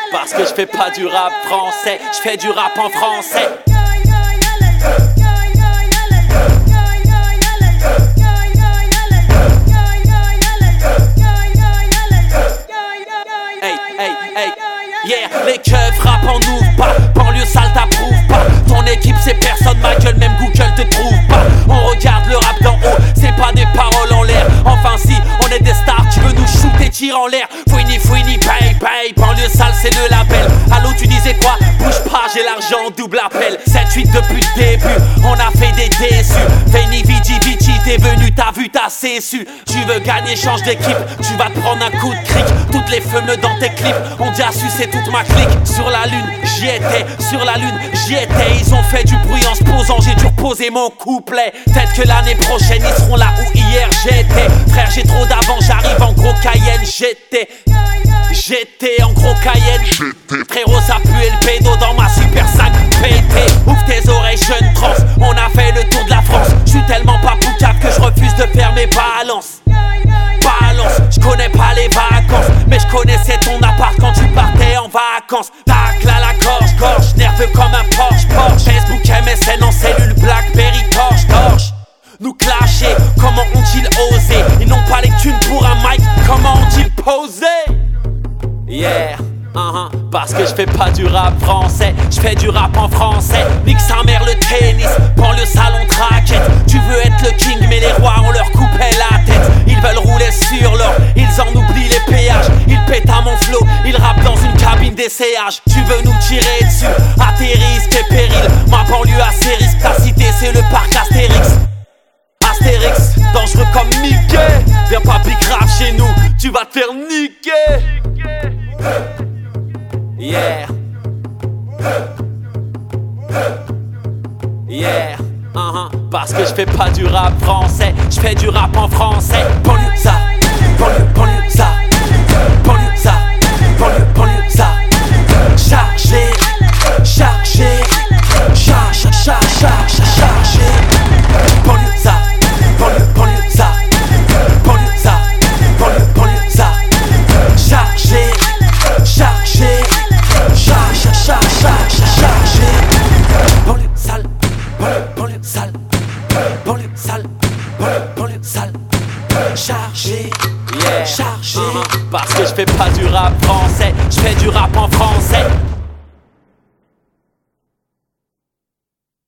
Parce que je fais pas du rap français, je fais du rap en français. Yeah, les keufs rap en ouvre pas, banlieue sale t'approuve pas. Ton équipe c'est personne, ma gueule, même Google te trouve pas. On regarde le rap d'en haut, c'est pas des paroles en l'air. Enfin si, on est des stars, tu veux nous shooter, tire en l'air. Fouini, fouini, paye, paye, banlieue sale c'est le label. Allô tu disais quoi? Bouge pas, j'ai l'argent, double appel. 7-8 depuis le début, on a fait des déçus. Veni, Vici, Vici, t'es venu, t'as vu, t'as cessu. Tu veux gagner, change d'équipe, tu vas te prendre un coup de cric. Toutes les fumeux dans tes clips, on dit à sucer toute ma clique. Sur la lune, j'y étais, sur la lune, j'y étais. Ils ont fait du bruit en se posant, j'ai dû reposer mon couplet. Peut-être que l'année prochaine ils seront là où hier j'étais. Frère j'ai trop d'avant, j'arrive en gros Cayenne. J'étais en gros Cayenne. Frérot ça puait le pédo dans ma super 5 pété. Ouvre tes oreilles jeune trans, on a fait le tour de la France. J'suis tellement pas poucave que je refuse de faire mes balances. Je connais pas les vacances, mais je connaissais ton appart quand tu partais en vacances. Tac là la gorge, nerveux comme un Porsche. Facebook MSN en cellule, Blackberry torche. Nous clasher, comment ont-ils osé? Ils n'ont pas les thunes pour un mic, comment ont-ils posé? Yeah, parce que je fais pas du rap français, je fais du rap en français. Nique sa mère le tennis, prends le salon de raquette. Tu veux être le king mais les rois on leur coupait la tête. Ils veulent rouler sur l'or, ils en oublient les péages. Ils pètent à mon flow, ils rappent dans une cabine d'essayage. Tu veux nous tirer dessus, à tes risques et périls. Ma banlieue a ses risques, ta cité c'est le parc Astérix. Astérix, dangereux comme Mickey. Viens pas big rap chez nous, tu vas te faire niquer. Yeah. Yeah. Parce que je fais pas du rap français, je fais du rap en français. Banlieue ça, banlieue ça, banlieue ça, banlieue ça. Chargé, chargé, chargé. Banlieue ça, banlieue ça, banlieue ça, banlieue ça. Chargé, chargé, chargé. Banlieue sale, banlieue sale, banlieue sale, banlieue sale. Chargé, yeah, chargé. Parce que je fais pas du rap français, je fais du rap en français.